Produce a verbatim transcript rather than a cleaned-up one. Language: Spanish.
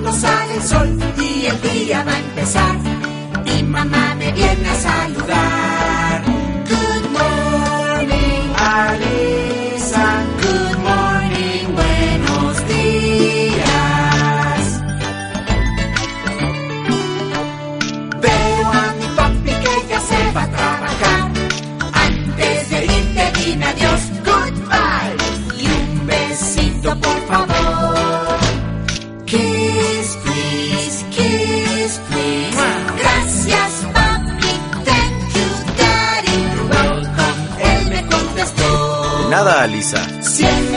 no sale el sol y el día va a empezar. Mi mamá me viene a saludar. Good morning, Alisa. Good morning, buenos días. Veo a mi papi que ya se va a trabajar. Antes de irte dime adiós, goodbye. Y un besito por favor. Kiss, please, kiss, please. Gracias, papi, thank you, daddy. You're welcome, él me contestó. De nada, Alisa. Siempre